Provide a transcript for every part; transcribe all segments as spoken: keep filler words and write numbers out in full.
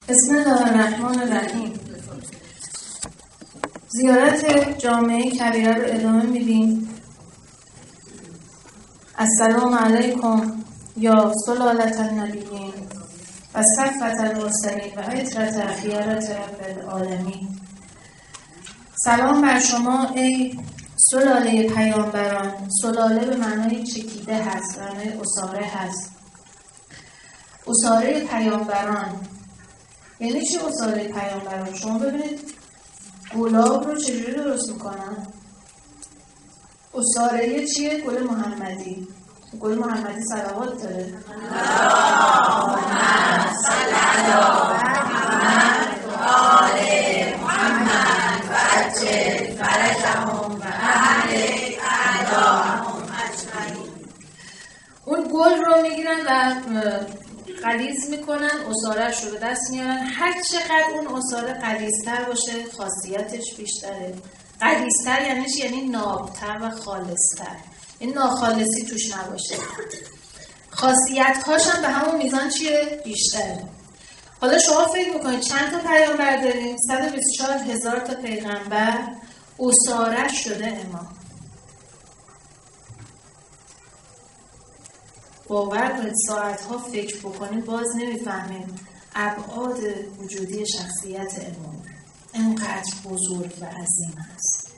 بسم الله الرحمن الرحیم. زیارت جامعه کبیره رو ادامه میدیم. السلام علیکم یا سلالة النبیین و صفوة المرسلین و عطرة خیارة رب العالمین. سلام بر شما ای سلاله پیامبران. سلاله به معنای چکیده هست، معنای اساره هست. اساره پیامبران یعنی چی اساره پیامبران؟ شما ببینید گلاب رو چجوری درست میکنن؟ اساره چیه؟ گل محمدی. گل محمدی صلوات داره. محمد صلی الله محمد و آل محمد و عجل فرجهم و اهل اعداهم اجمعین. اون گل رو میگیرن و غلیظ میکنن، اساره‌اش رو به دست میارن. هر چقدر اون اساره غلیظ‌تر باشه خاصیتش بیشتره. غلیظ‌تر یعنی چی؟ یعنی نابتر و خالص‌تر، این ناخالصی توش نباشه. خاصیت‌هاش هم به همون میزان چیه؟ بیشتره. حالا شما فکر میکنید چند تا پیامبر داریم؟ صد و بیست و چهار هزار تا پیغمبر اساره شده امام. باور کنید ساعتها فکر بکنیم باز نمیفهمیم ابعاد وجودی شخصیت امام اینقدر بزرگ و عظیم است.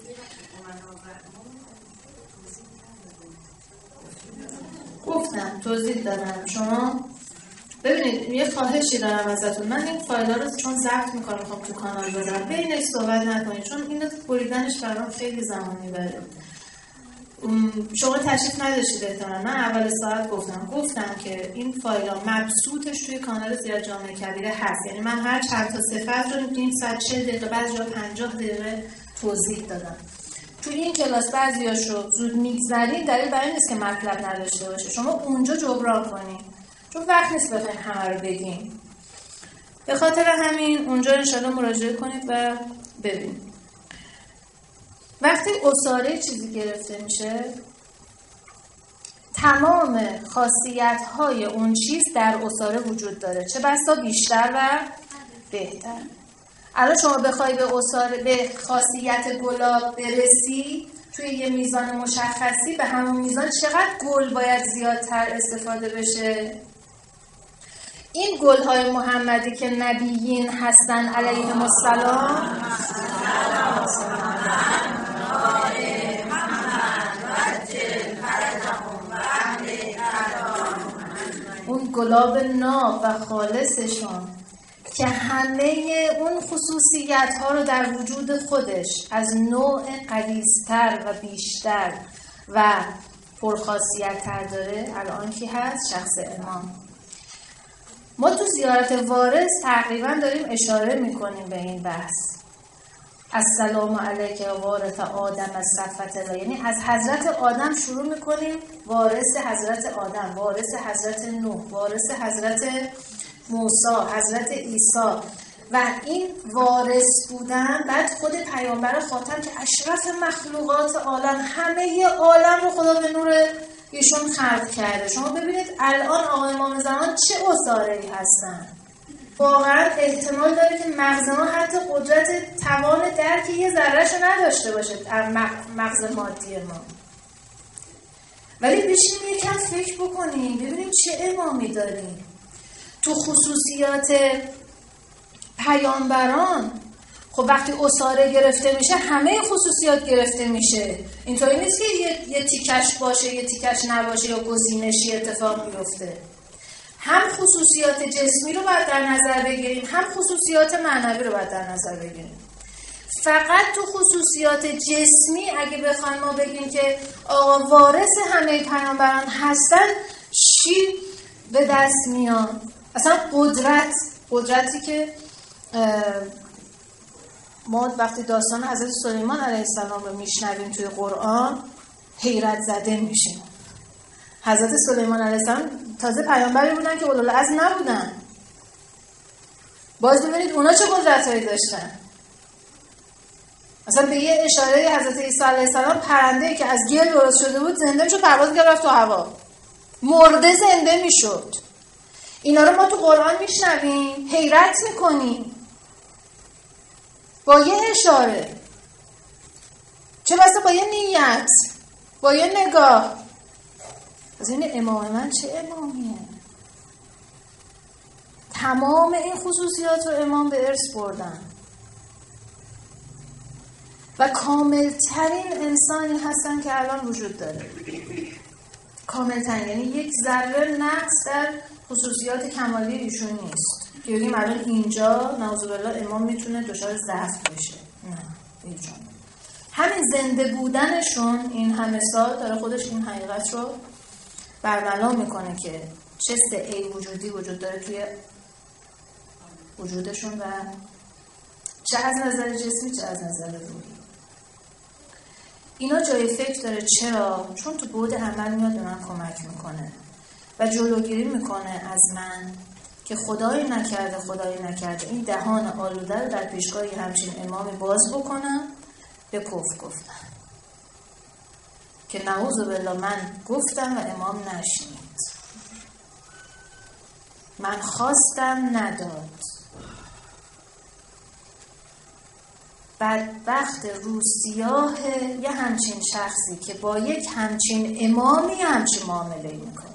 گفتم توضیح دادم. شما ببینید یه خواهشی دارم ازتون، من این فایل ها رو چون ضبط میکنم میخوام تو کانال بذارم، بینش صحبت نکنید چون اینو بریدنش برام خیلی زمان میبره. شما تشریف نداشتید احتمالاً. من اول ساعت گفتم گفتم که این فایل ها مبسوطش توی کانال زیارت جامعه کبیره هست. یعنی من هر چند تا صفت رو نیم ساعت چهل دقیقه بعضی جا پنجاه دقیقه توضیح دادم. توی این کلاس بعضیاشو زود میگذرین، دلیل برای این نیست که مطلب نداشته باشه. شما اونجا جبران کنین چون وقت نیست بخواین همه رو بگیم. به خاطر همین اونجا انشالله مراجعه کنید و ببینید. وقتی اساره چیزی گرفته میشه تمام خاصیت‌های اون چیز در اساره وجود داره، چه بسا بیشتر و بهتر. الان شما بخوای به اساره به خاصیت گلاب برسی توی یه میزان مشخصی، به همون میزان چقدر گل باید زیادتر استفاده بشه؟ این گل‌های محمدی که نبیین هستن علیهم السلام، اون گلاب ناب و خالصشون که همه اون خصوصیت ها رو در وجود خودش از نوع غلیظ‌تر و بیشتر و پرخاصیت تر داره، الان کی هست؟ شخص امام. ما تو زیارت وارث تقریبا داریم اشاره میکنیم به این بحث. السلام علیک وارث آدم از صفوة، یعنی از حضرت آدم شروع میکنیم، وارث حضرت آدم، وارث حضرت نوح، وارث حضرت موسی، حضرت عیسی. و این وارث بودن بعد خود پیامبر خاتم که اشرف مخلوقات عالم، همه عالم رو خدا به نور ایشون خلق کرده. شما ببینید الان آقا امام زمان چه اساره‌ای هستن. واقعا احتمال داره که مغز ما حتی قدرت توان درک یه ذره‌شو نداشته باشه، مغز مادی ما. ولی بشینیم یکم فکر بکنیم ببینیم چه امامی داریم. تو خصوصیات پیامبران خب وقتی اساره گرفته میشه همه خصوصیات گرفته میشه. اینطوری نیست که یه, یه تیکش باشه یه تیکش نباشه یا گزینشی اتفاق بیفته. هم خصوصیات جسمی رو باید در نظر بگیریم، هم خصوصیات معنوی رو باید در نظر بگیریم. فقط تو خصوصیات جسمی اگه بخوایم ما بگیم که آقا وارث همه پیامبران هستن، چی به دست میاد؟ اصلا قدرت قدرتی که ما وقتی داستان حضرت سلیمان علیه السلام رو میشنویم توی قرآن حیرت زده میشیم. حضرت سلیمان علیه السلام تازه پیامبری بودن که اولوالعزم نبودن. باز ببینید اونا چه قدرتایی داشتن. مثلا به یه اشاره حضرت عیسی علیه السلام پرنده‌ای که از گل درست شده بود زنده میشد، پرواز کرد رفت تو هوا، مرده زنده میشد. اینا رو ما تو قرآن میشنویم، حیرت میکنیم با یه اشاره، چه بسا با یه نیت، با یه نگاه. از این امام من چه امامیه؟ تمام این خصوصیات رو امام به ارث بردن و کاملترین انسانی هستن که الان وجود داره. کاملترین یعنی یک ذره نقص در خصوصیات کمالی ایشون نیست که بگیم الان اینجا نعوذ بالله امام میتونه دچار ضعف بشه. نه ایجان. همین زنده بودنشون این همه سال داره خودش این حقیقت رو برملا میکنه که چه سعی وجودی وجود داره توی وجودشون و چه از نظر جسمی چه از نظر روحی. اینا جای فکر داره. چرا؟ چون تو بعد عمل میاد به من کمک میکنه و جلوگیری میکنه از من که خدایی نکرده خدایی نکرده این دهان آلوده رو در پیشگاهی همچین امامی باز بکنم به کفر گفتن که نعوذ بالله من گفتم و امام نشنید، من خواستم نداد. بدبخت روسیاه یه همچین شخصی که با یک همچین امامی همچین معامله میکنه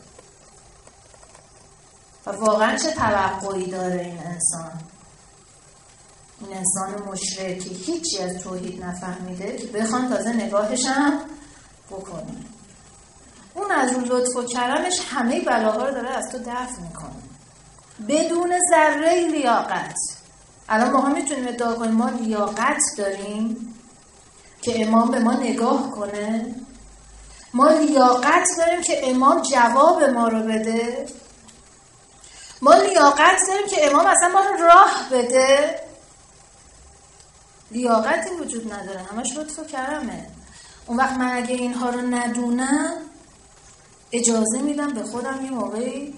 و واقعا چه توقعی داره این انسان، این انسان مشرک که هیچی از توحید نفهمیده که بخوان تازه نگاهش هم بکنه. اون از اون لطف و کرمش همه بلاها رو داره از تو دفع میکنه بدون ذره لیاقت. الان ما هم میتونیم ادعا کنیم ما لیاقت داریم که امام به ما نگاه کنه؟ ما لیاقت داریم که امام جواب ما رو بده؟ ما لیاقت داریم که امام اصلا ما رو راه بده؟ لیاقتی وجود نداره، همش لطف و کرمه. اون وقت من اگه اینها رو ندونم اجازه میدم به خودم یه موقعی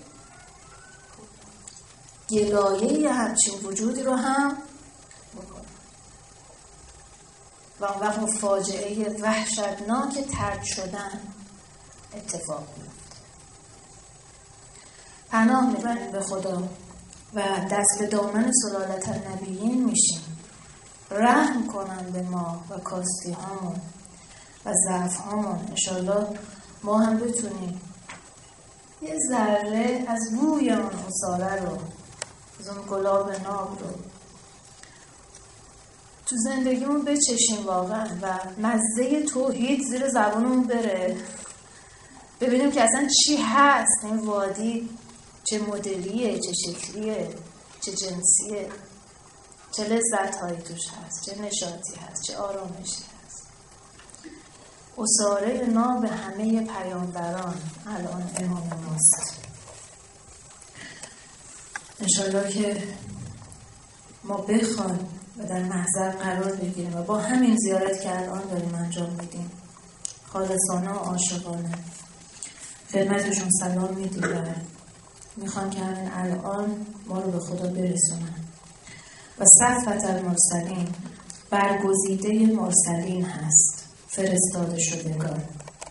گلایه یه همچین وجودی رو هم بکنم و اون وقت فاجعه وحشتناک ترد شدن اتفاق میفته. پناه میبریم به خدا و دست به دامن سلالت النبیین میشیم. رحم کنن به ما و کاستی هامون و ضعف هامون. انشالله ما هم بتونیم یه ذره از بوی اون اصاله رو، از اون گلاب ناب رو تو زندگیمون بچشیم واقعا و مزه توحید زیر زبانمون بره، ببینیم که اصلا چی هست این وادی، چه مدلیه، چه شکلیه، چه جنسیه، چه لذت هایی توش هست، چه نشاطی هست، چه آرامشی هست. اصاره ناب همه پیامبران الان امام ماست. انشالله که ما بخوایم و در محضر قرار بگیریم و با همین زیارت که الان داریم انجام میدیم خالصانه و عاشقانه خدمتشون سلام میدیم و میخوان که همین الان ما رو به خدا برسونن. و صفوت المرسلین برگزیده مرسلین هست، فرستاده شدگان.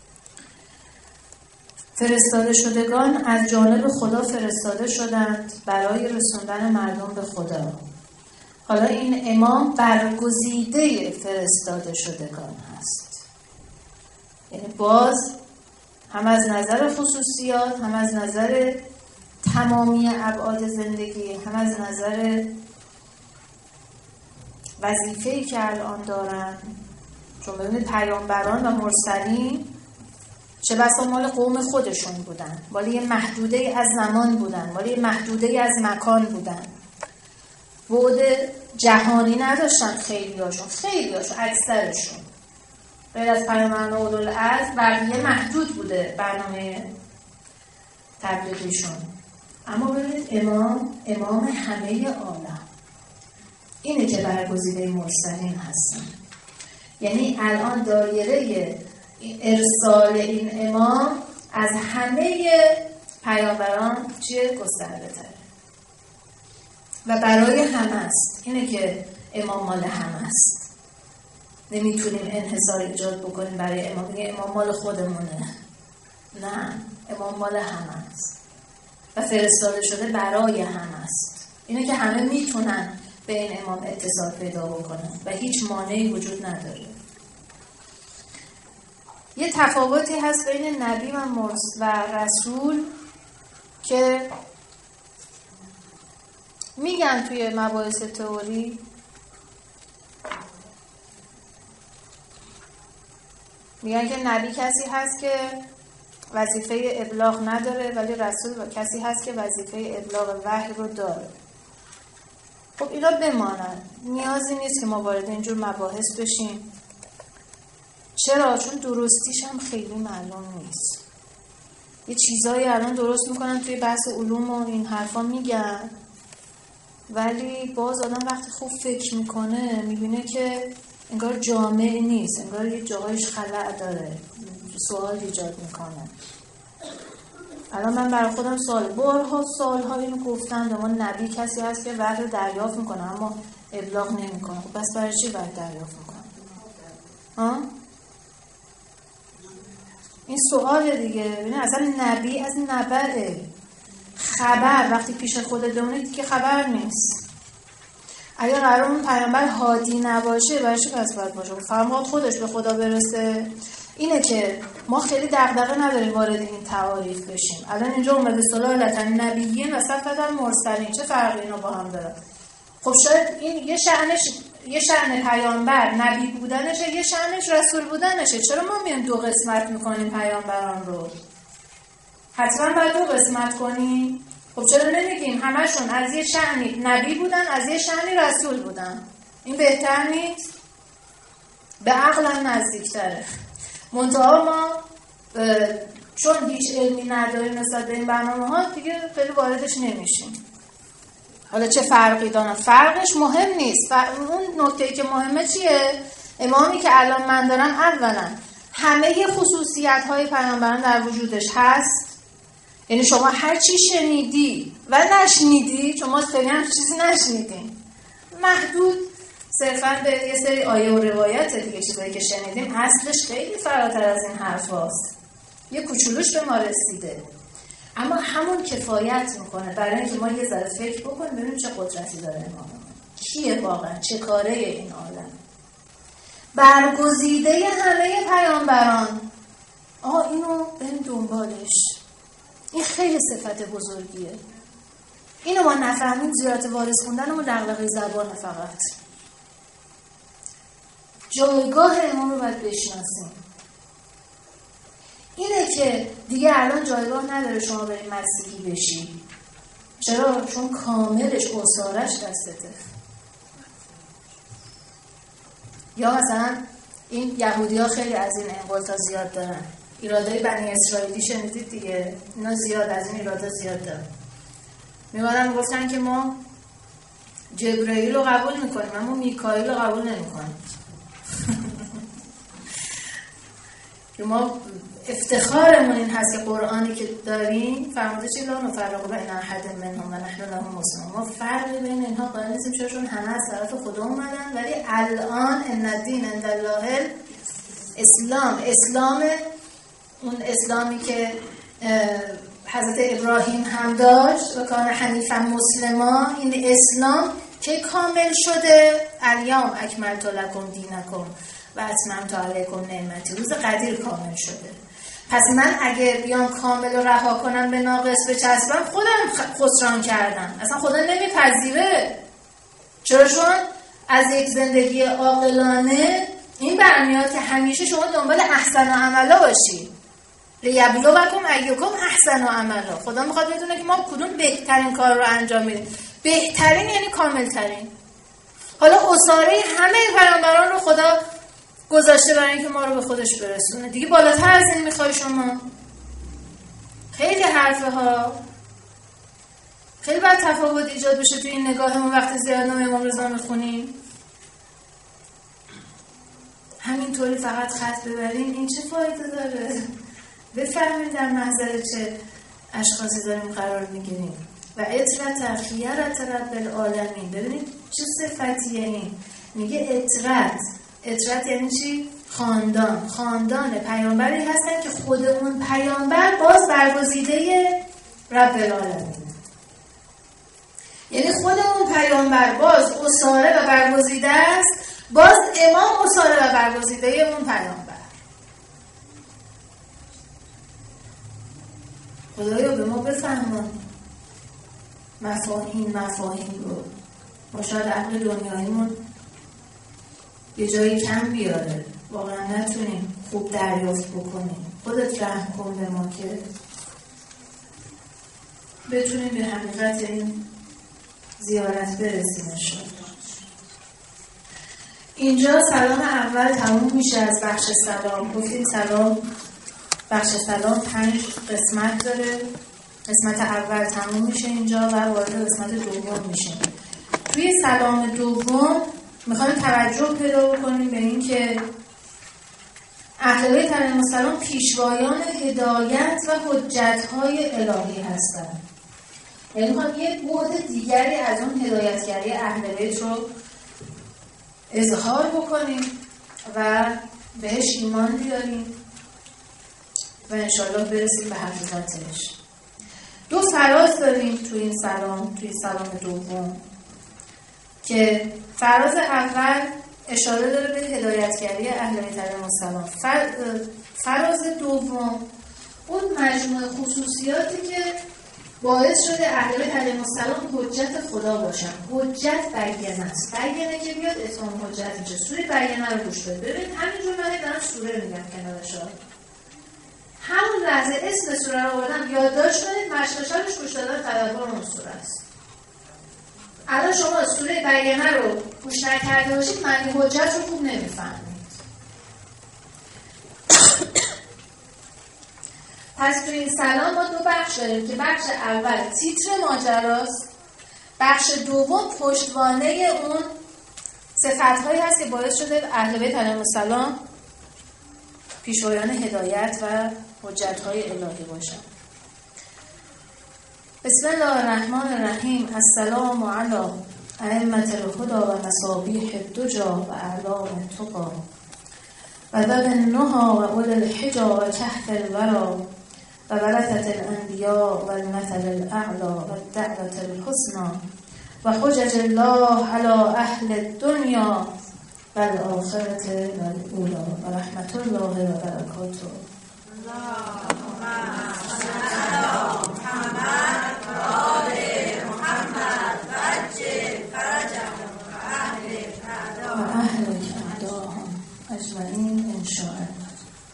فرستاده شدگان از جانب خدا فرستاده شدند برای رسوندن مردم به خدا. حالا این امام برگزیده فرستاده شدگان هست، یعنی باز هم از نظر خصوصیات، هم از نظر تمامی ابعاد زندگی، هم از نظر وظیفه‌ای که الان دارن. چون ببینید پیامبران و مرسلین چه بسا مال قوم خودشون بودن، مال یه محدوده از زمان بودن، مال یه محدوده از مکان بودن، بعد جهانی نداشتن. خیلی هاشون خیلی هاشون اکثرشون غیر از پیامبران اولوالعزم بقیه محدود بوده برنامه تبلیغیشون. اما ببینید امام امام همه عالم اینه که برگزیده مرسلین هستن. یعنی الان دایره ارسال این امام از همه پیامبران چیه؟ گسترده تره و برای همه است. اینه که امام مال همه است. نمیتونیم انحصار ایجاد بکنیم برای امام، میگه امام مال خودمونه. نه، امام مال همه است و فرستاده شده برای همه است. اینه که همه میتونن به این امام اتصال پیدا بکنن و هیچ مانعی وجود نداره. یه تفاوتی هست بین نبی و مرسل و رسول که میگن توی مباحث تئوری، میگن که نبی کسی هست که وظیفه ابلاغ نداره ولی رسول و کسی هست که وظیفه ابلاغ وحی رو داره. خب اینا بمانن، نیازی نیست که ما وارد اینجور مباحث بشیم. چرا؟ چون درستیش هم خیلی معلوم نیست. یه چیزایی الان درست میکنن توی بحث علوم و این حرفا میگن، ولی باز آدم وقتی خوب فکر میکنه میبینه که انگار جامع نیست، انگار یه جاهایش خلأ داره، سوال ایجاد میکنه. الان من برای خودم سوال بارها سالها اینو گفتم، به ما نبی کسی هست که وحی رو دریافت میکنه اما ابلاغ نمیکنه. خب پس برای چی وحی دریافت میکنه؟ ها؟ این سوال دیگه. ببین اصلا نبی از نبره. خبر وقتی پیش خودت بمونه دیگه خبر نیست. اگر قرار اون پیامبر هادی نباشه برای چی پس باید باشه؟ فقط خودش به خدا برسه. اینه که ما خیلی دغدغه نداریم وارد این تعاریف بشیم. الان اینجا اومده صلاة النبیین و صفة المرسلین، چه فرقی اینا با هم داره؟ خب شاید این یه شأنش یه شأن پیامبر نبی بودنشه، یه شأنش رسول بودنشه. چرا ما میایم دو قسمت میکنیم پیامبران رو؟ حتما باید دو قسمت کنیم. خب چرا نمیگیم همشون از یه شأنی نبی بودن، از یه شأنی رسول بودن؟ این بهتر نیست؟ به عقل نزدیکتره. منتها ما چون هیچ علمی نداریم نسبت به این برنامه ها دیگه خیلی واردش نمیشیم. حالا چه فرقی داره؟ فرقش مهم نیست. اون نکته‌ای که مهمه چیه؟ امامی که الان من دارم اولا همه خصوصیت‌های پیامبران در وجودش هست. یعنی شما هر چی شنیدی و نشنیدی، چون ما خیلی هم چیزی نشنیدیم، محدود صرفاً به یه سری آیه و روایت دیگه چیزایی که شنیدیم، اصلش خیلی فراتر از این حرف هاست. یه کوچولوش به ما رسیده اما همون کفایت میکنه برای اینکه ما یه ذره فکر بکنیم ببینیم چه قدرتی داره اماممون، کیه واقعا، چه کاره این عالم، برگزیده همه پیامبران. آها اینو بریم دنبالش. این خیلی صفت بزرگیه. اینو ما نفهمیم زیارت وارث خوندن و دغدغه زبان فقط. جایگاه امام رو باید بشناسیم. اینه که دیگه الان جایگاه نداره شما برید مسیحی بشی. چرا؟ چون کاملش اصارش دستته. یا مثلا این یهودی ها خیلی از این انقلتا زیاد دارن. ایرادای بنی اسرائیلی شنیدید دیگه، اینا زیاد از این ایرادا زیاد دارن. میمارن گفتن که ما جبرائیل رو قبول میکنیم اما میکائیل رو قبول نمیکنیم. که ما افتخارمون این هست که قرآنی که داریم فرموده چی لا نفرق بین احد منهم و نحن له مسلمون. ما فرقی بین اینها قائل نیستیم چون همه از طرف خدا اومدن، ولی الان ان الدین عند الله اسلام. اسلام اون اسلامی که حضرت ابراهیم هم داشت و کان حنیفا مسلما، این اسلام که کامل شده الیوم اکملت لکم دینکم و اتممت علیکم نعمتی، روز قدیر کامل شده. پس من اگه بیام کامل رو رها کنم به ناقص بچسبم خودم خسران کردم. اصلا خدا نمیپذیره. چرا؟ چون از یک زندگی عاقلانه این برمیاد که همیشه شما دنبال احسن و عملا باشی. لیبلوکم ایکم احسن و عملا. خدا میخواد بدونه که ما کدوم بهترین کار رو انجام میدیم. بهترین یعنی کاملترین. حالا اساره همه پیامبران رو خدا گذاشته برای اینکه ما رو به خودش برسونه. دیگه بالاتر از این میخوای شما؟ خیلی حرفه ها. خیلی باید تفاوت ایجاد بشه توی این نگاهمون وقتی زیادنامه امام رضا میخونیم. همینطوری فقط خط ببریم این چه فایده داره؟ بفهمید در محضر چه اشخاصی داریم قرار میگیریم. و اطرت خیرت رب العالمین. ببینید چه صفتیه این. میگه اطرت. اطرت یعنی چی؟ خاندان. خاندان پیامبری هستن که خود اون پیامبر باز برگزیده رب العالمین. یعنی خودمون پیامبر باز اساره و برگزیده است، باز امام اساره و برگزیده اون پیامبر. خدایا به ما بفهمون مفاهیم مفاهیم رو. ما شاید عقل دنیاییمون یه جایی کم بیاره، واقعا نتونیم خوب دریافت بکنیم. خودت رحم کن به ما که بتونیم به حقیقت این زیارت برسیم انشاءالله. اینجا سلام اول تموم میشه از بخش سلام. گفتیم سلام، بخش سلام پنج قسمت داره. قسمت اول تموم میشه اینجا و وارد قسمت دوم میشه. توی سلام دوم میخوایم توجه پیدا بکنیم به این که اهل بیت علیهم السلام پیشوایان هدایت و حجت‌های الهی هستند. یعنی میخوایم یه بعد دیگری از اون هدایتگری اهل بیت رو اظهار بکنیم و بهش ایمان بیاریم و انشالله برسیم به حقیقتش. دو فراز داریم توی این سلام، توی سلام دوم، که فراز اول اشاره داره به هدایتگری اهل بیت علیهم السلام. فراز دوم اون مجموعه خصوصیاتی که باعث شده اهل بیت علیهم السلام حجت خدا باشن. حجت بیانه است. بیانه که بیاد اتمام حجت میشه. سوره بیانه رو گوش بدید. ببینید همینجور من دارم سوره میگم کنارش. همون لحظه اسم سوره رو آوردم یادداشت کنید، مشقشارش گوش دادن تدبر اون سوره است. الان شما سوره بیانه رو گوش نکرده باشید معنی حجت رو خوب نمیفهمید. پس توی این سلام ما دو بخش داریم که بخش اول تیتر ماجراست، بخش دوم پشتوانه اون صفت‌هایی هست که باعث شده اهل بیت علیهم السلام پیشوایان هدایت و حجت‌های الهی باشند. بسم الله الرحمن الرحیم. السلام علی ائمة الهدی و مصابیح الدجی و اعلام التقی و ذوی النهی و اولی الحجی و کهف الورى و ورثة الانبیاء و المثل الاعلی و الدعوة الحسنى و حجج الله علی اهل الدنیا و الآخرة و الاولی و رحمت الله و برکاته. اللهم صل علی محمد و آل محمد و عجل فرجهم و اهلک اعداهم اجمعین ان شاء الله.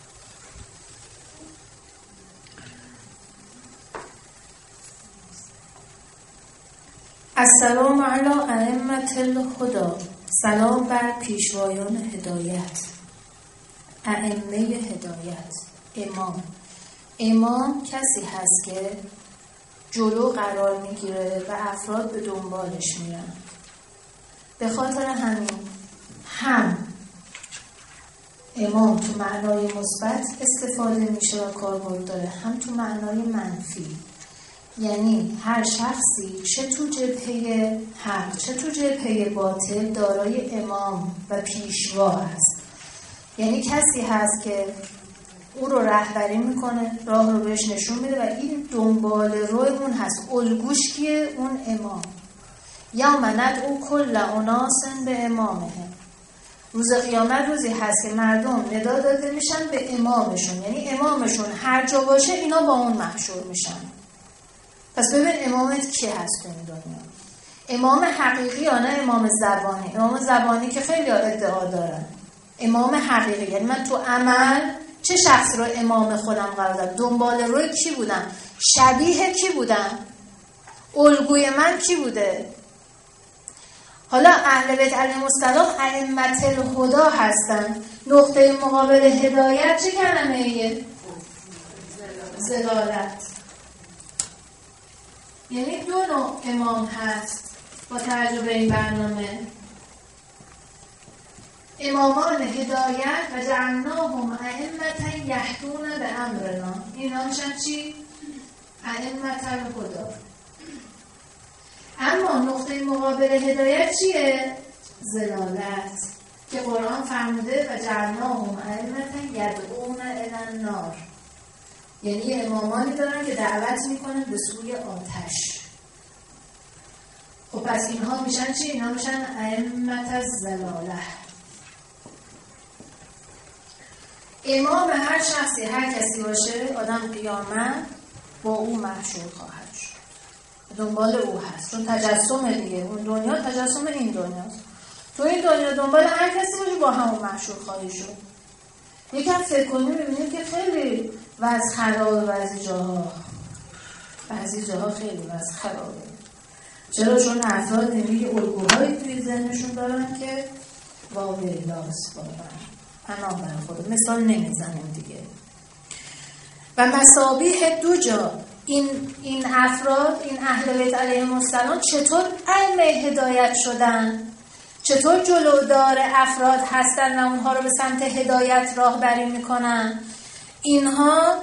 السلام علی ائمة الهدی. سلام بر پیشوایان هدایت. ائمه هدایت، امام. امام کسی هست که جلو قرار میگیره و افراد به دنبالش میرن. به خاطر همین هم امام تو معنای مثبت استفاده میشه و کاربرد داره، هم تو معنای منفی. یعنی هر شخصی چه تو جبهه حق چه تو جبهه باطل دارای امام و پیشوا هست. یعنی کسی هست که او رو رهبری میکنه، راه رو بهش نشون میده و این دنبال روی اون هست. الگوش کیه؟ اون امام. یا منت او کل اناس به امامه. روز قیامت روزی هست که مردم ندا داده میشن به امامشون، یعنی امامشون هر جا باشه اینا با اون محشور میشن. پس ببین امامت کی هست تو این دنیا؟ امام حقیقی یا نه امام زبانی؟ امام زبانی که خیلی ادعا دارن. امام حقیقی یعنی من تو عمل چه شخص رو امام خودم قرار دادم؟ دنبال روی کی بودم؟ شبیه کی بودم؟ الگوی من کی بوده؟ حالا اهل بیت علیهم السلام ائمة الهدی هستن. نقطه مقابل هدایت چه کلمه‌ایه؟ زلالت. یعنی دو نوع امام هست با توجه به این برنامه. امامان هدایت و جعلناهم ائمة یهدون بامرنا. اینا میشن چی؟ ائمة الهدی. اما نقطه مقابل هدایت چیه؟ زلالت که قرآن فرموده و جعلناهم ائمة یدعون الی النار. یعنی امامانی دارن که دعوت میکنن به سوی آتش. خب پس اینها میشن چی؟ اینها میشن ائمة الضلاله. امام هر شخصی، هر کسی باشه، آدم قیامت با او محشور خواهد شد، دنبال او هست، چون تجسم دیگه، اون دنیا تجسم این دنیاست. تو این دنیا دنبال هر کسی باشه با همون محشور خواهی شد. یکم فکر کنیم ببینیم که خیلی وضع خرابه، بعضی جاها بعضی جاها خیلی وضع خرابه. چرا؟ چون افراد دیگه الگوهایی توی ذهنشون دارن که واویلاست واقعا. پناه بر خدا، مثال نمیزنیم دیگه. و مصابیح دو جا این این افراد، این اهل بیت علیهم السلام چطور ائمه هدایت شدن؟ چطور جلودار افراد هستن و اونها رو به سمت هدایت راهبری میکنن؟ اینها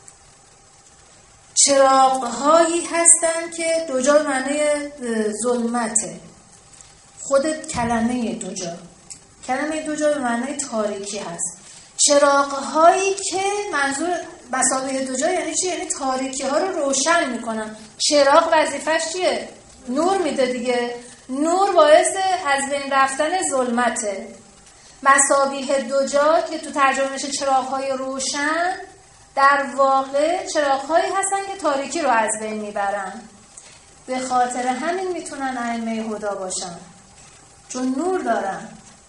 چراغ‌هایی هستن که دو جا معنی ظلمته. خود کلمه دو جا کلمه دو جا به معنی تاریکی هست. چراغ‌هایی که منظور مصابیح دو جا یعنی چی؟ یعنی تاریکی ها رو روشن میکنن. چراغ وظیفش چیه؟ نور میده دیگه. نور باعث از بین رفتن ظلمته. مصابیح دو جا که تو ترجمه میشه چراغ‌های روشن، در واقع چراغ‌هایی هستن که تاریکی رو از بین میبرن. به خاطر همین میتونن ائمه هدی باشن، چون نور دارن.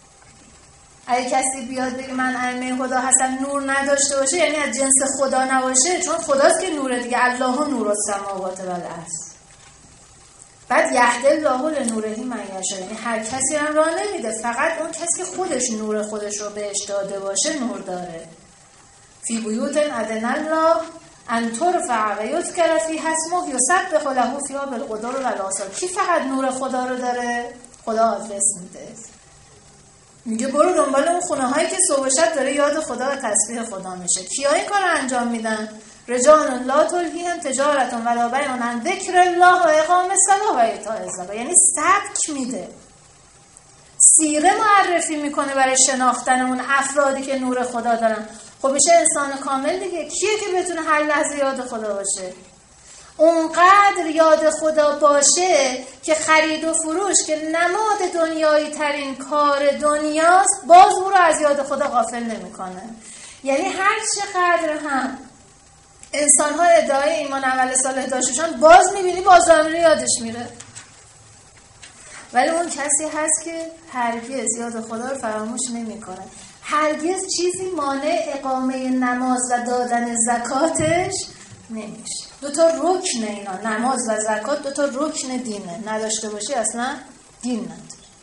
اگه کسی بیاد بگه من ائمه هدی هستم نور نداشته باشه، یعنی از جنس خدا نباشه، چون خداست که نوره دیگه. الله نور السماوات و الارض. بعد یهدی الله لنوره من یشاء، یعنی هر کسی هم راه نمیده، فقط اون کسی که خودش نور خودش رو بهش داده باشه نور داره. فی بیوت اذن الله ان ترفع و یذکر فیها اسمه یسبح له فیها بالغدو والآصال. کی فقط نور خدا رو داره؟ خدا آدرس میده، میگه برو دنبال اون خونه هایی که صبح و شب داره یاد خدا و تسبیح خدا میشه. کیا این کار انجام میدن؟ رجال لا تلهیهم تجارت ولا بیع عن ذکر الله و اقام الصلاة و ایتاء الزکات. یعنی سبک میده، سیره معرفی میکنه برای شناختن اون افرادی که نور خدا دارن. خب میشه انسان کامل دیگه. کیه که بتونه هر لحظه یاد خدا باشه؟ اونقدر یاد خدا باشه که خرید و فروش که نماد دنیایی ترین کار دنیاست، باز او رو از یاد خدا غافل نمیکنه. یعنی هر چقدر هم انسان ها ادعای ایمان اول صالح داشتشان، باز میبینی باز رو یادش میره. ولی اون کسی هست که هرگز یاد خدا رو فراموش نمیکنه. هرگز چیزی مانع اقامه نماز و دادن زکاتش نمیشه. دو تا رکن اینا، نماز و زکات دو تا رکن دینه، نداشته باشی اصلا دین نداره.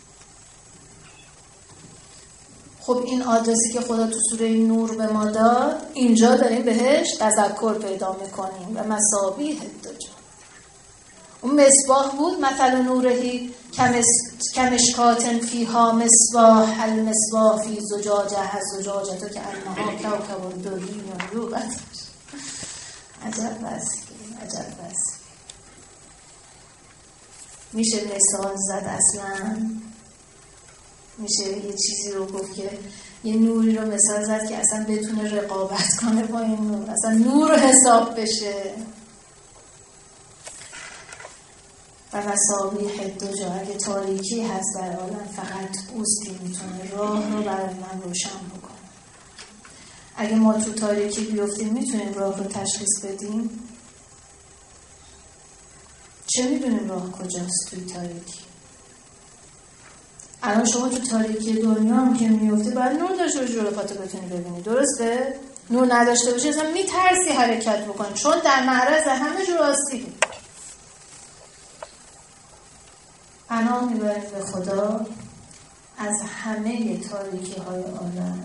خب این آدرسی که خدا تو سوره نور به ما داد، اینجا داریم بهش تذکر پیدا میکنیم. و مصابیح دو جا، اون مصباح بود، مثل نورهی کمشکاتن فیها مصباح، المصباح فی زجاجه زجاجه تو که انها کوکب دری یوقد. عجب بس عجب بس میشه مثال زد اصلا؟ میشه یه چیزی رو گفت که یه نوری رو مثال زد که اصلا بتونه رقابت کنه با این نور، اصلا نور حساب بشه؟ و مصابیح دو جا، اگه تاریکی هست در عالم فقط اوست که میتونه راه رو برای من روشن بکنه. اگه ما تو تاریکی بیفتیم میتونیم راه رو تشخیص بدیم؟ چه میدونیم راه کجاست توی تاریکی؟ الان شما تو تاریکی دنیا هم که میفته باید نور داشته باشی جلوپاتو بتونی ببینی، درسته؟ نور نداشته باشی اصلا میترسی حرکت بکنی، چون در معرض همه جور آسیبی. پناه میبریم به خدا از همه تاریکی های عالم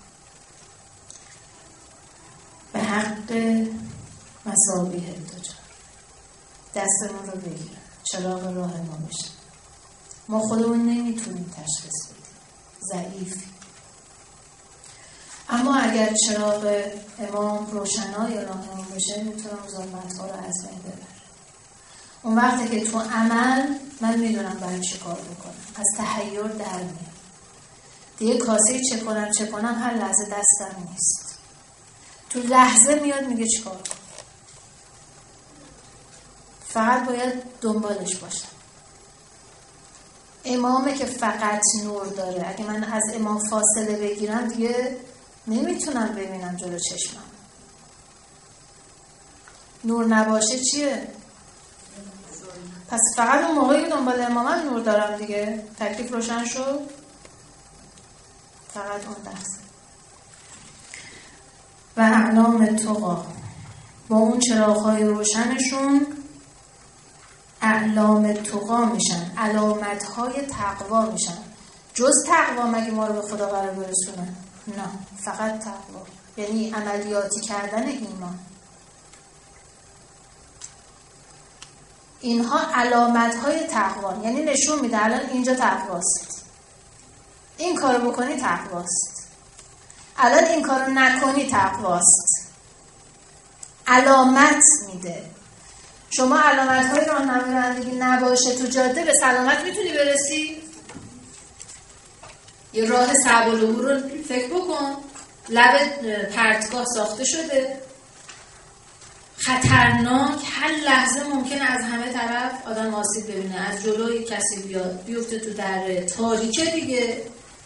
به حق مصابیح دو جا. دستمون رو بگیرن، چراغ راه ما بشن. ما خودمون نمیتونیم تشخیص بدیم، ضعیفی. اما اگر چراغ امام روشنای راهمون بشه، میتونم ظلمت‌ها رو از بین ببرم. اون وقتی که تو عمل من میدونم باید چه کار بکنم، از تحیر در میام. دیگه کاسه چه کنم چه کنم هر لحظه دستم نیست. تو لحظه میاد میگه چیکار کن. فقط باید دنبالش باشم. امامه که فقط نور داره. اگه من از امام فاصله بگیرم دیگه نمیتونم ببینم جلو چشمم. نور نباشه چیه؟ پس فقط اون موقعی که دنبال امامم نور دارم دیگه. تکلیف روشن شد؟ فقط اون لحظه. و اعلام تقا، با اون چراغ‌های روشنشون اعلام تقا میشن، علامت‌های تقوا میشن. جز تقوا مگه ما رو به خدا قرار برسونه؟ نه، فقط تقوا، یعنی عملیاتی کردن ایمان. اینها علامت‌های تقوا، یعنی نشون میده الان اینجا تقواست، این کارو بکنی تقواست، الان این کارو نکنی تقواست. علامت میده. شما علامت‌های راهنمای رانندگی نباشه تو جاده به سلامت میتونی برسی؟ یه راه صعب العبور رو فکر بکن، لب پرتگاه ساخته شده، خطرناک، هر لحظه ممکنه از همه طرف آدم آسیب ببینه، از جلوی کسی بیاد بیفته تو دره، تاریکه دیگه،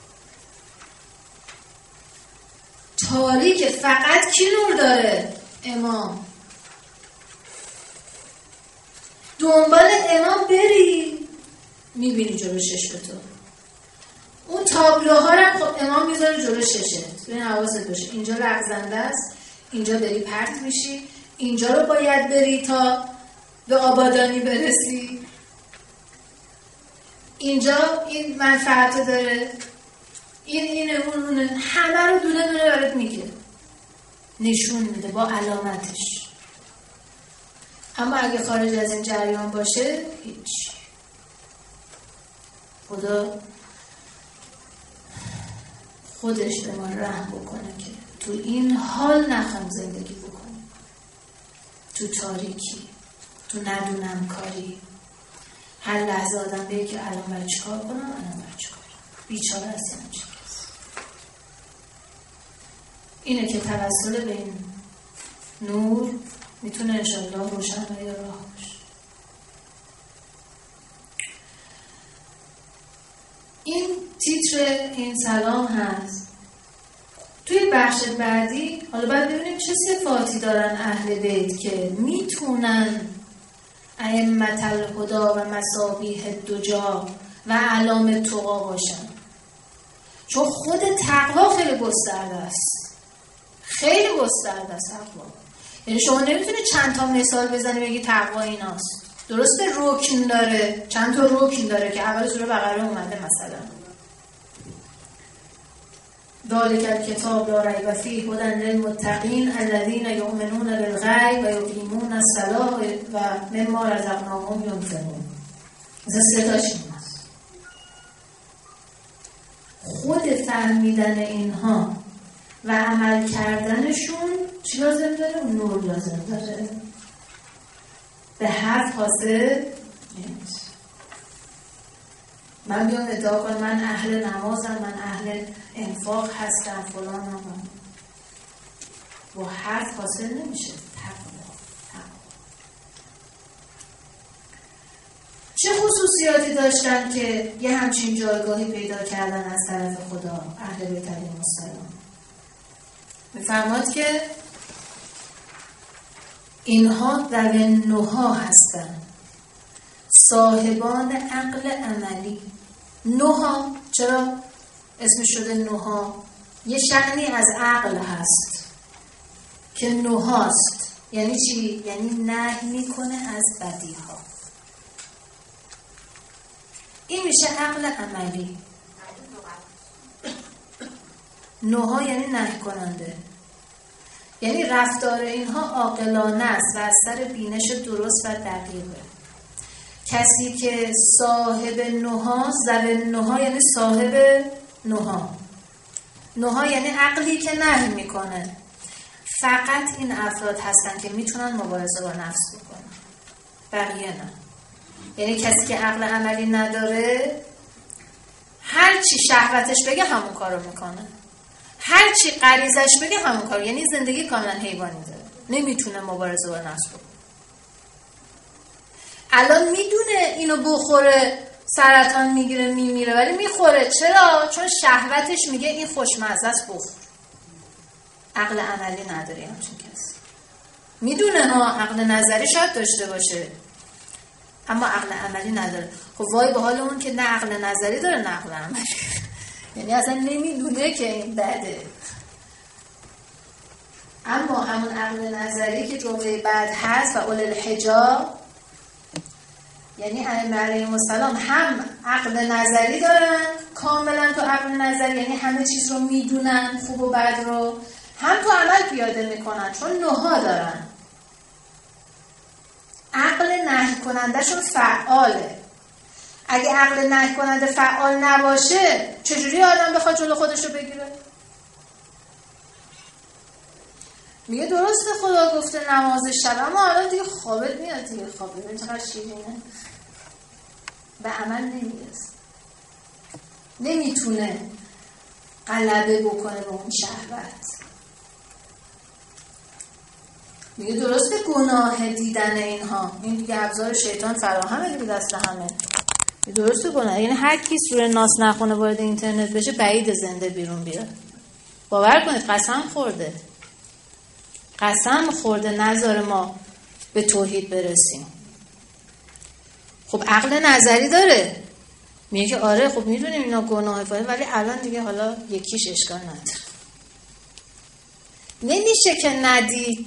تاریکه. فقط کی نور داره؟ امام. دنبال امام بری میبینی جلو چشم تو. اون تابلوها رو خب امام میذاره جلو چشت. ببین حواست باشه اینجا لغزنده است، اینجا داری پرت میشی، اینجا رو باید بری تا به آبادانی برسی، اینجا این منفعت داره، این اینه اون اونه، همه رو دونه دونه برات میگه، نشون میده با علامتش. اما اگه خارج از این جریان باشه هیچ. خدا خودش به ما رحم بکنه که تو این حال نخوام زندگی بکنیم، تو تاریکی، تو ندونم کاری. هر لحظه آدم بگه که الان باید چیکار کنم، الان باید چیکار کنم، بیچاره هستیم چی کس. اینه که توسل به این نور میتونه انشاءالله روشن و یا راه باشه. این تیتر این سلام هست. توی بخش بعدی حالا باید ببینیم چه صفاتی دارن اهل بیت که میتونن ائمة الهدی و مصابیح الدجا و علام تقا باشن. چون خود تقوا خیلی گسترده است، خیلی گسترده است تقوا. یعنی شما نمیتونی چند تا مثال بزنی بگی تقوا ایناست. درسته رکن داره، چند تا رکن داره که اول سوره بقره اومده مثلا ذالک الکتاب لا ریب فیه هدی للمتقین الذین یؤمنون بالغیب و یقیمون الصلاة و مما رزقناهم ینفقون. مثلا سه تاش این هست. خود فهمیدن اینها و عمل کردنشون چی لازم داره؟ نور لازم داره. به حرف حاصل نیست. من بیام ادعا کنم من اهل نمازم، من اهل انفاق هستم، فلانم، با حرف حاصل نمیشه. تقوا. چه خصوصیاتی داشتن که یه همچین جایگاهی پیدا کردن از طرف خدا اهل بیت علیهم السلام؟ میفرماد که اینها در نوها هستند، صاحبان عقل عملی. نوها چرا اسم شده نوها؟ یه شأنی از عقل هست که نوهاست. یعنی چی؟ یعنی نهی میکنه از بدیها. این میشه عقل عملی. نوها یعنی نهی کننده، یعنی رفتار اینها عاقلانه است و از سر بینش درست و دقیقه. کسی که صاحب نوها، ذوی نوها یعنی صاحب نوها. نوها یعنی عقلی که نهی میکنه. فقط این افراد هستن که میتونن مبارزه با نفس بکنن، بقیه نه. یعنی کسی که عقل عملی نداره هر چی شهوتش بگه همون کارو میکنه، هر چی غریزش بگه همون کار، یعنی زندگی کاملا حیوانی داره، نمیتونه مبارزه با نفس بکنه. الان میدونه اینو بخوره سرطان میگیره میمیره، ولی میخوره. چرا؟ چون شهوتش میگه این خوشمزه است بخور. عقل عملی نداره همچین کسی. میدونه ها، عقل نظری شاید داشته باشه اما عقل عملی نداره. خب وای به حال اون که نه عقل نظری داره نه عقل عملی. یعنی اصلا نمیدونه که این بده. اما همون عقل نظری که جمله بعد هست و اولل الحجاب، یعنی ائمه علیهم السلام هم عقل نظری دارن کاملا تو عقل نظری، یعنی همه چیز رو میدونن خوب و بد رو، هم تو عمل پیاده میکنن چون نوها دارن. عقل نهی کننده شون فعاله. اگه عقل نهی کننده فعال نباشه چجوری آدم بخواد جلو خودش رو بگیره؟ میگه درسته خدا گفته نماز شب، اما الان دیگه خوابت میاد دیگه. خوابت میاد چقدر شیرینه، به عمل نمیرسه، نمیتونه غلبه بکنه به اون شهوت. میگه درسته گناه دیدن اینها، این دیگه ابزار شیطان فراهمه دیگه دست همه. درسته گناه، یعنی هر کی سوره ناس نخونه وارد اینترنت بشه بعید زنده بیرون بیاد. باور کنید قسم خورده، قسم خورده نذاره ما به توحید برسیم. خب عقل نظری داره، میگه که آره خب میدونیم اینا گناه فاره، ولی الان دیگه حالا یکیش اشکال نداره. نمیشه که ندید.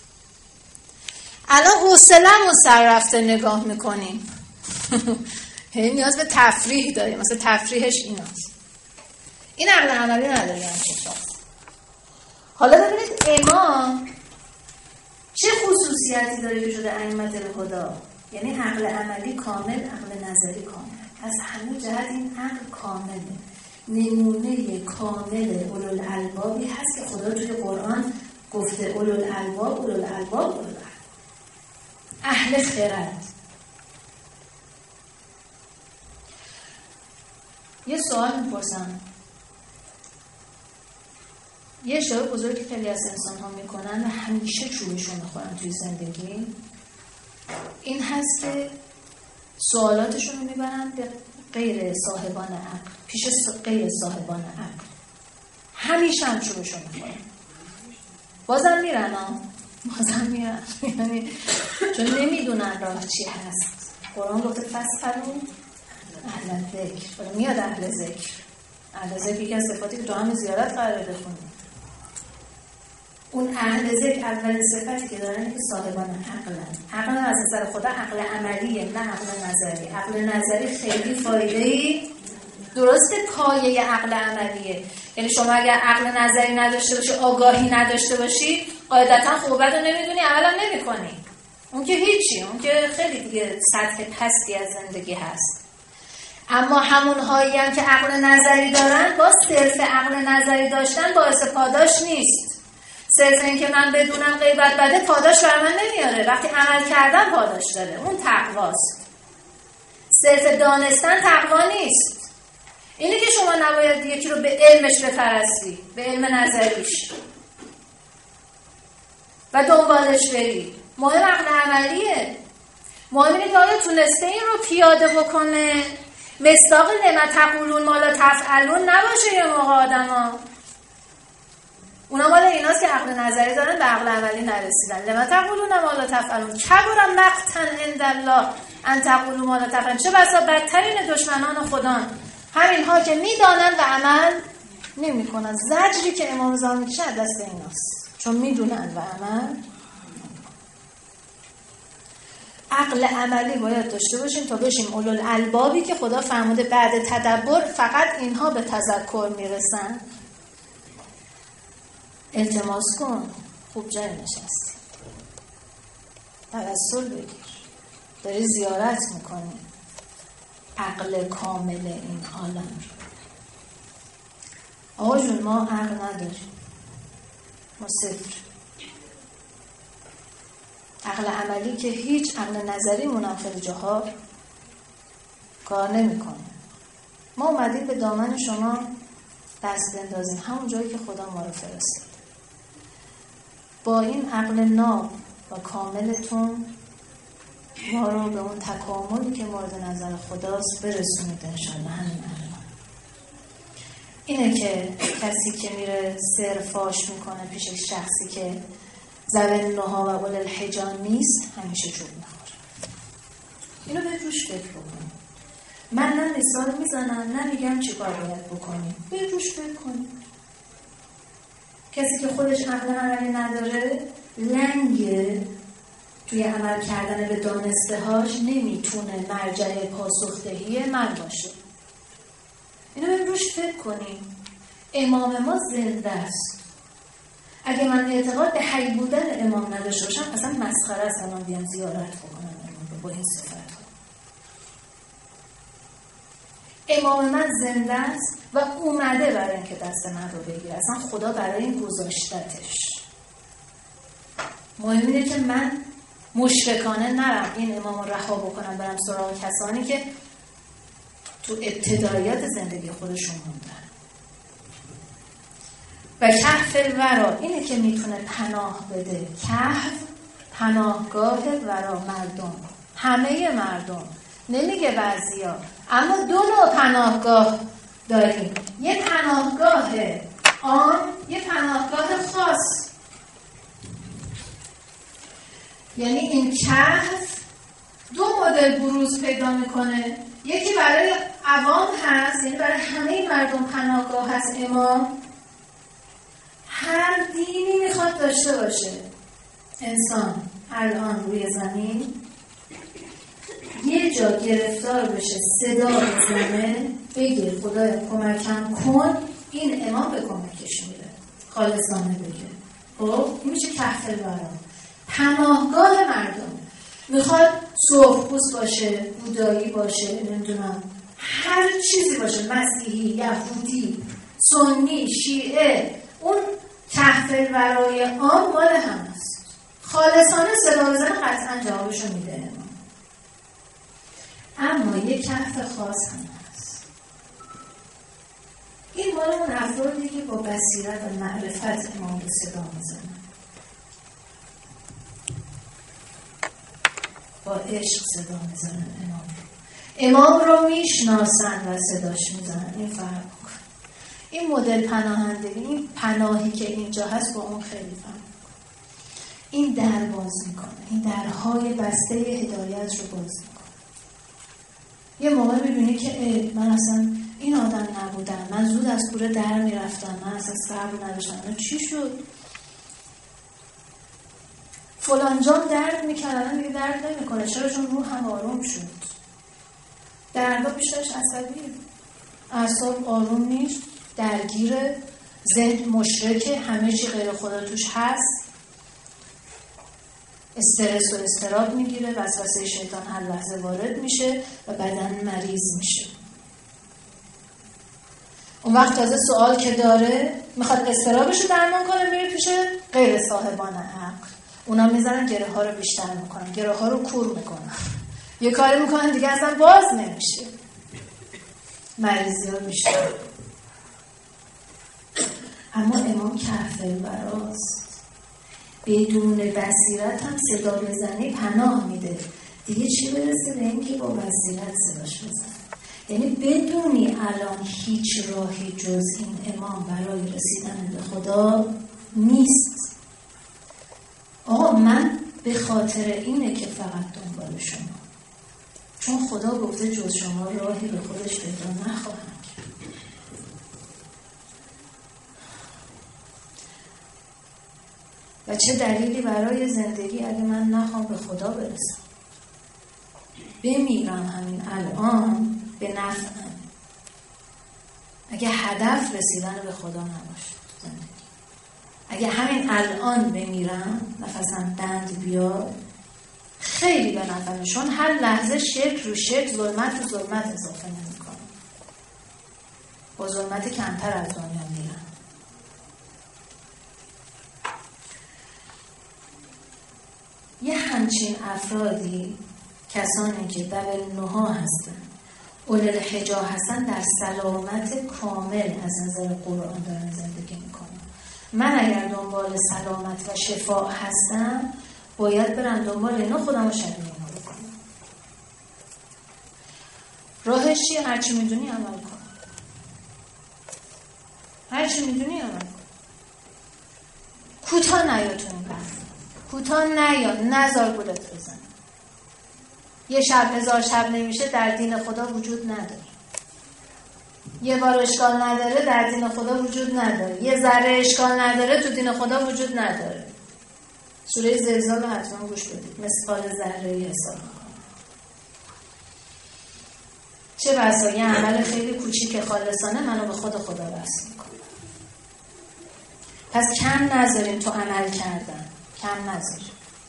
الان حوصله‌مون سر رفته نگاه میکنیم. هی نیاز به تفریح داریم، مثلا تفریحش ایناست. این عقل عملی نداره یعنی چی؟ حالا ببینید امام چه خصوصیتی داره که شده ائمه الهدی، یعنی عقل عملی کامل، عقل نظری کامل. از همه جهت این عقل کامله، نمونه کامل اولوالالبابی هست که خدا توی قرآن گفته اولوالالباب اولوالالباب اولوالالباب، اهل خرد. یه سوال میپرسم، یه اشتباه بزرگی خیلی از انسان ها میکنن و همیشه چوبشون میخورن توی زندگی، این هست که سوالاتشون رو میبرن به غیر صاحبان عقل، پیش غیر صاحبان عقل، همیشه هم چوبشون میخورن. بازم میرن ها بازم میرن یعنی چون نمیدونن راه چی هست. قرآن گفته فاسألوا اهل ذکر، میاد اهل ذکر. اهل ذکر یکی از صفاتی که تو هم زیارت قراره بخونیم. اون اهل ذکر اولین صفتی که دارن که صاحبان عقلن. عقل از نظر خدا عقل عملیه نه عقل نظری. عقل نظری خیلی فایده‌ای، درسته پایه عقل عملیه، یعنی شما اگر عقل نظری نداشته باشی، آگاهی نداشته باشی، قاعدتا خوب بد رو نمیدونی، عملا نمی‌کنی. اون که هیچی، اون که خیلی دیگه سطح پستی از زندگی هست. اما همون هایی هم که عقل نظری دارن، با صرف عقل نظری داشتن باعث پاداش نیست. صرف این که من بدونم غیبت بده پاداش بر من نمیاره، وقتی عمل کردن پاداش داره، اون تقواست. صرف دانستن تقوا نیست. اینه که شما نباید یکی رو به علمش بپرستی، به علم نظریش و دنبالش بری. مهم عقل عملیه. مهم اینه که آیا تونسته این رو پیاده بکنه، مصداق لما تقولون ما لا تفعلون نباشه. یه موقع آدم ها اونا مال ایناست که عقل نظری دارن به عقل عملی نرسیدن. لما تقولون ما لا تفعلون کبر مقتا عند الله ان تقولوا ما لا تفعلون. چه بسا بدترین دشمنان خدا همین ها که میدانن و عمل نمی کنن. زجری که امام زمان میکشه دست ایناست، چون میدونن و عمل. عقل عملی باید داشته باشیم تا بشیم اولوالالبابی که خدا فرموده بعد تدبر فقط اینها به تذکر میرسن. التماس کن، خوب جای نشستی، توسل بگیر، داری زیارت میکنی عقل کامل این عالم رو. آقا جون ما عقل نداریم، ما صفر. عقل عملی که هیچ، عقل نظری مونم خیلی جاها کار نمی کنه. ما اومدیم به دامن شما دست بندازیم همون جایی که خدا ما رو فرستاد. با این عقل ناب و کاملتون ما رو به اون تکاملی که مورد نظر خداست برسونید انشالله. همین الان اینه که کسی که میره سر فاش میکنه پیش شخصی که ذوی النهی و اول الحجان نیست همیشه چوب میخوره. اینو به روش فکر بکنیم. من نه مثال میزنم نه میگم چی کار باید بکنیم. به روش فکر کنیم. کسی که خودش عقل عملی نداره لنگه توی عمل کردن به دانسته هاش نمیتونه مرجع پاسخدهی من باشه. اینو به روش فکر کنیم. امام ما زنده است. اگه من اعتقاد به حی بودن امام نداشته باشم اصلا مسخره است الان بیام زیارت بکنم امام رو با این صفت ها. امام من زنده است و اومده برای اینکه دست من رو بگیره. اصلا خدا برای این گذاشتتش. مهم اینه که من مشرکانه نرم این امام رو رها بکنم برم سراغ کسانی که تو ابتدایات زندگی خودشون موندن. و کهف الورا اینه که میتونه پناه بده. کهف پناهگاه ورا مردم، همه مردم، نمیگه بعضیا. اما دو نوع پناهگاه داریم، یه پناهگاه عام، یه پناهگاه خاص. یعنی این کهف دو مدل بروز پیدا میکنه. یکی برای عوام هست، یعنی برای همه مردم پناهگاه هست. امام هر دینی میخواد داشته باشه. انسان الان روی زمین یه جا گرفتار بشه، صدا بزنه، بگه خدای کمکم کن، این امام به کمکش میره، خالصانه بگه. خب این میشه کهف الورا، پناهگاه مردم. میخواد سرخپوست باشه، بودایی باشه، نمیدونم هر چیزی باشه، مسیحی، یهودی، سنی، شیعه، اون کهف الورای عام مال هم است. خالصانه صدا بزنه قطعا جوابشو میده امام. اما یک کهف خاص هم هست. این مال اون افرادی که با بصیرت و معرفت امام به صدا میزنن، با عشق صدا میزنن امام رو. امام رو میشناسن و صداش میزنن. این فرق کن. این مدل پناهندگی، این پناهی که اینجا هست با اون خیلی فرق کن. این در باز میکنه، این درهای بسته هدایت رو باز میکنه. یه موقع میبینی که من اصلا این آدم نبودم، من زود از کوره در میرفتم، من اصلا صبر نداشتم، چی شد؟ فلان جان درد میکنه، الان دیگه درد نمیکنه. چرا؟ چون روح هم آروم شد. دردا بیشترش عصبیه، اعصاب آروم نیست، درگیره، ذهن مشرکه، همه چی غیر خدا توش هست، استرس و استراب میگیره، وسوسه شیطان هر لحظه وارد میشه و بدن مریض میشه. اون وقت تازه سوال که داره میخواد استرابشو درمان کنه، میره پیش غیر صاحبان عقل. اونا میزنن گره ها رو بیشتر میکنن، گره ها رو کور میکنن، یه کاری میکنن دیگه اصلا باز نمیشه، مریضی ها بیشتر. اما امام کهف الوراست، بدون بصیرت هم صدا بزنی پناه میده. دیگه چی برسه به این که با بصیرت صداش بزن. یعنی بدونی الان هیچ راهی جز این امام برای رسیدن به خدا نیست. آقا من به خاطر اینه که فقط دنبال شما، چون خدا گفته جز شما راهی به خودش پیدا نخواهم کرد. و چه دلیلی برای زندگی اگه من نخوام به خدا برسم، بمیرم همین الان به نفعم، اگه هدف رسیدن به خدا نباشه زندگی، اگه همین الان بمیرم نفسم بند بیاد، خیلی به نفعمه، چون هر لحظه شرک رو شرک، ظلمت رو ظلمت اضافه نمی کنم، با ظلمت کمتر از دنیا میرم. یه همچین افرادی، کسانی که ذوی النهی هستن اولل الحجا هستن در سلامت کامل از نظر قرآن دارن زندگی میکنن. من اگر دنبال سلامت و شفا هستم باید برم دنبال اینا، خودم رو شبیه اینا بکنم. راهش چیه؟ هرچی میدونی عمل کن. هرچی میدونی عمل کن. کوتاه نیا تو این بحث. کوتاه نیا، نزار گولت بزن. یه شب هزار شب نمیشه در دین خدا وجود نداره. یه بار اشکال نداره در دین خدا وجود نداره. یه ذره اشکال نداره تو دین خدا وجود نداره. سوره زلزال حتما گوش بدید. مثقال ذره‌ای حساب کنید. چه بسا یه عمل خیلی کوچیک خالصانه منو به خود خدا وصل میکنه. پس کم نذاریم تو عمل کردن. کم نذاریم.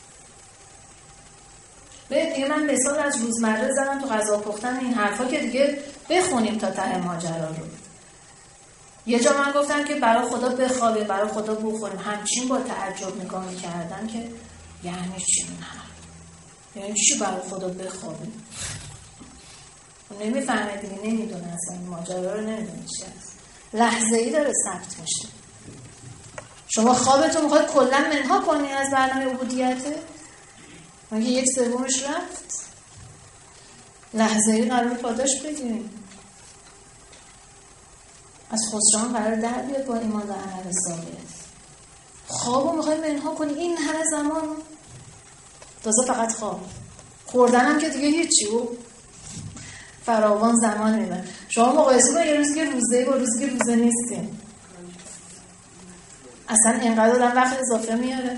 به دیگه من مثال از روزمره زدم تو غذا پختن این حرفا که دیگه بخونیم تا ته ماجرا رو. یه جا من گفتم که برای خدا بخوابیم، برای خدا بخوریم. همچین با تعجب نگاه می‌کردم که یعنی چی این حرف؟ یعنی چی برای خدا بخوابیم؟ نمیفهمه دیگه، نمیدونه اصلا این ماجرا رو، نمیدونه چی هست. لحظه‌ای داره ثبت میشه. شما خوابتون میخواد کلا منها کنی از برنامه عبودیته؟ مگه یک سومش رفت؟ لحظه‌ای قرار پاداش بگیریم. از خسران قرار در بیاد با ایمان و عمل صالح. خوابو میخوای منها کنی این همه زمان؟ تازه فقط خواب. خوردنم که دیگه هیچی و فراوان زمان میبره. شما مقایسه با یه روزی که روزه با روزی که روزه نیستیم. اصلا اینقدر آدم وقت اضافه میاره.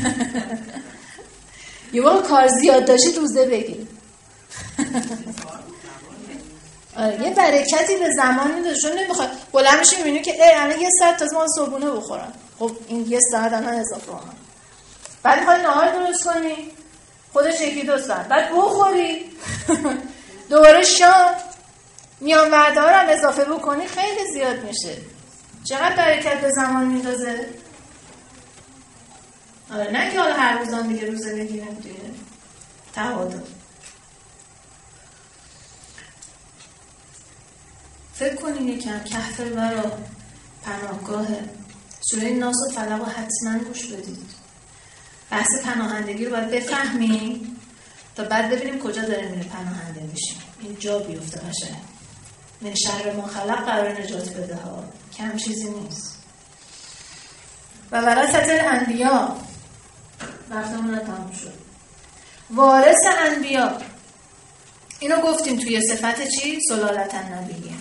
یه بار کار زیاد داشتی روزه بگیر. آره یه برکتی به زمان میده. چون نمیخواد بلند میشه میبینی که ای الان یه ساعت تازه ما صبحونه بخورم. خب این یه ساعت الان اضافه هم. بعد میخوای نهار درست کنی خودش یکی دو ساعت. بعد بخوری دوباره شام میان وعده ها رو هم اضافه بکنی خیلی زیاد میشه. چقدر برکت به زمان میندازه. آره نه که حالا هر روزان دیگه روزه بگیرم دیگه تعادل. فکر کنین یکم کهف الورا پناهگاه سوره ناس و فلق رو حتما گوش بدید. بحث پناهندگی رو باید بفهمیم تا بعد ببینیم کجا داریم میره پناهنده میشیم. این جا بیفته باشه. من شر ما خلق قرار نجات بده ها. کم چیزی نیست. و ورثت الانبیا وقتمون تموم شد. وارث انبیا اینو گفتیم توی صفت چی؟ سلالت النبیه.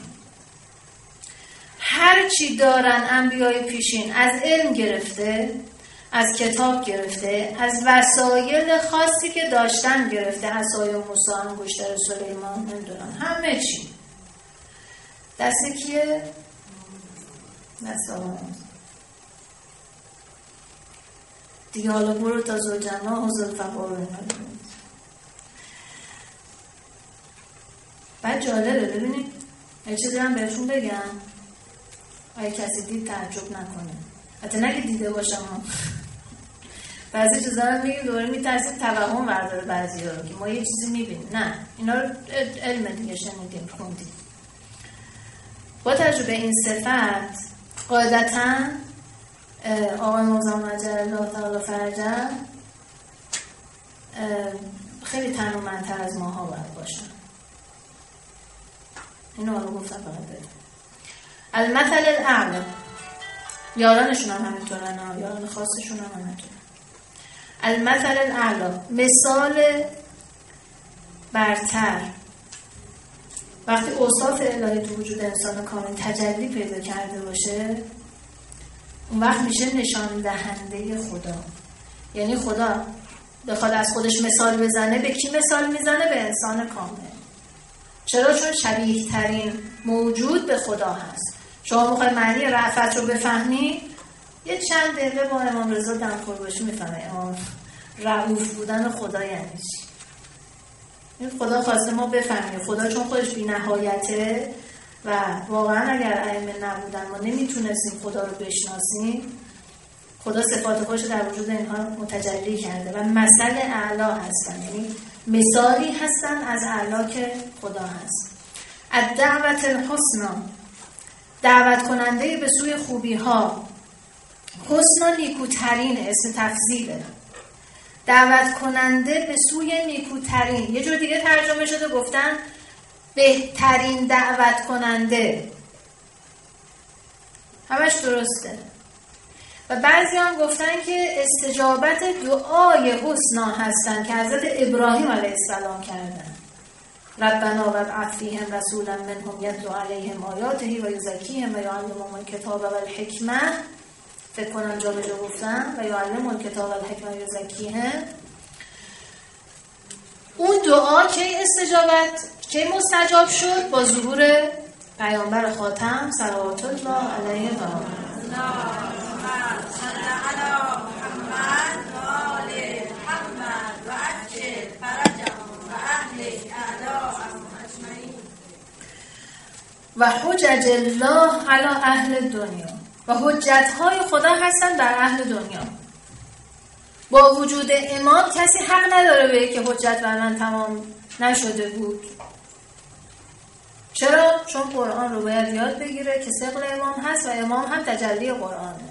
هر چی دارن انبیای پیشین از علم گرفته، از کتاب گرفته، از وسایل خاصی که داشتن گرفته، عصای موسی، انگشتر سلیمان، نمیدونم همه چی دست کیه؟ دست آقا دیگه. حالا برو تا زوجنا و زلفقار رو نمید. بعد جالبه ببینید یه چیزی هم بهتون بگم اگه کسی دید تعجب نکنه. حتی نگه دیده باشم بعضی چیزا رو میگیم دوباره میترسیم توهم برداره بعضی ها رو که ما یه چیزی میبینیم. نه اینا رو علم دیگه شنیدیم خوندیم. با تجربه این صفت قاعدتاً آقای موزم عجل الله تعالی فرجه خیلی تنومندتر از ماها باید باشن. اینو حالا گفتم فقط بده. المثل الاعلی یارانشون هم همینطورن، یاران خاصشون هم همینطورن. المثل الاعلی مثال برتر. وقتی اوصاف الهی تو وجود انسان کامل تجلی پیدا کرده باشه اون وقت میشه نشان دهنده خدا. یعنی خدا بخواد از خودش مثال بزنه به کی مثال میزنه؟ به انسان کامل. چرا؟ چون شبیه ترین موجود به خدا هست. شما میخوای معنی رأفت رو بفهمی یه چند دقیقه با امام رضا دمخور باشی میفهمه امام رؤوف بودن خدا یعنی چی. این خدا خواسته ما بفهمیم خدا چون خودش بی نهایته و واقعا اگر ائمه نبودن ما نمیتونستیم خدا رو بشناسیم. خدا صفات خودش در وجود اینها متجلی کرده و مثل اعلی هستن، یعنی مثالی هستن از اعلی که خدا هست. الدعوت الحسنی، دعوت کننده به سوی خوبی ها. حسنا نیکوترین، اسم تفضیله. دعوت کننده به سوی نیکوترین. یه جور دیگه ترجمه شده، گفتن بهترین دعوت کننده. همش درسته. و بعضی هم گفتن که استجابت دعای حسنا هستن که حضرت ابراهیم علیه السلام کردن. ربنا وابعث فیهم رسولا منهم یتلو علیهم آیاته و یزکیهم و یعلمهم الکتاب والحکمه. فکر کنم جا به جا گفتن و یعلمهم الکتاب والحکمه و یزکیهم. اون دعا کی استجابت کی مستجاب شد؟ با ظهور پیامبر خاتم صلوات الله علیه و آله. و حجج الله علی اهل دنیا، و حجت های خدا هستن بر اهل دنیا. با وجود امام کسی حق نداره بگه که حجت بر من تمام نشده بود. چرا؟ چون قرآن رو باید یاد بگیره که ثقل امام هست و امام هم تجلی قرآنه.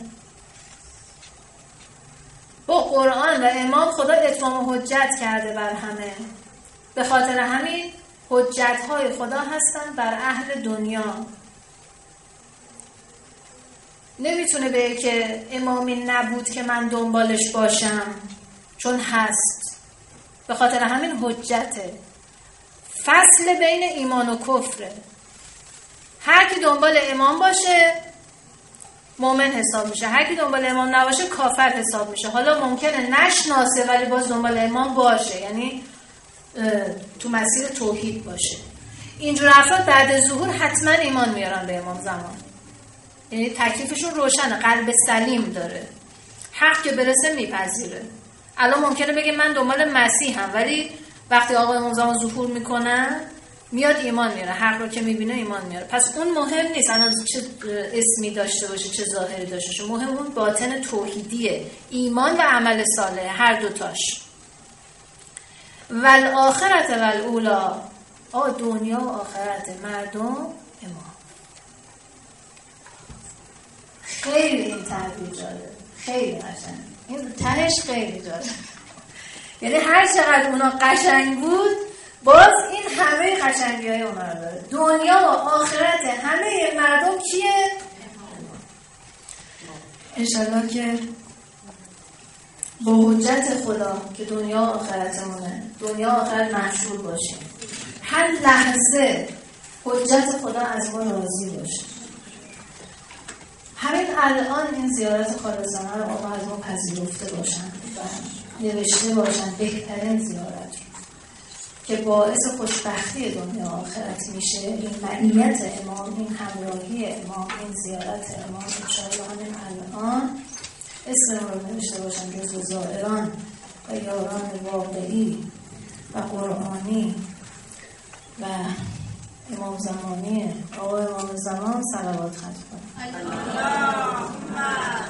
با قرآن و امام خدا اتمام حجت کرده بر همه. به خاطر همین حجت های خدا هستن بر اهل دنیا. نمیتونه بگه که امامی نبود که من دنبالش باشم، چون هست. به خاطر همین حجته. فصل بین ایمان و کفره. هر کی دنبال امام باشه مؤمن حساب میشه، هر کی دنبال امام نباشه کافر حساب میشه. حالا ممکنه نشناسه ولی باز دنبال امام باشه، یعنی تو مسیر توحید باشه. اینجور افراد بعد ظهور حتما ایمان میارن به امام زمان، یعنی تکلیفشون روشنه، قلب سلیم داره، حق که برسه میپذیره. الان ممکنه بگه من دنبال مسیحم، ولی وقتی آقا امام زمان ظهور میکنن میاد ایمان میاره، حق رو که میبینه ایمان میاره. پس اون مهم نیست الان چه اسمی داشته باشه چه ظاهری داشته باشه، مهم اون باطن توحیدیه، ایمان و عمل صالح، هر دوتاش. والآخرت والاولی، آ دنیا و آخرت، مردم امام. خیلی این تعبیر جالب، خیلی قشنگ، این تهش خیلی جالب. یعنی هر چقدر اونا قشنگ بود باز این همه قشنگی های اونا رو داره. دنیا و آخرت همه مردم کیه؟ انشالله که با حجت خدا که دنیا و آخرتمونه، دنیا و آخرت محشور باشیم، هر لحظه حجت خدا از ما راضی باشه. همین الان این زیارت خالصانه رو آقا از ما پذیرفته باشن و نوشته باشن بهترین زیارت رو که باعث خوشبختی دنیا و آخرت میشه. این معیت امام، این همراهی امام، این زیارت امام انشاءالله همین الان اسم رو نوشته باشن جزو زائران و یاران واقعی و قرآنی و امام زمانی، آقا امام زمان صلوات ختم کنیم.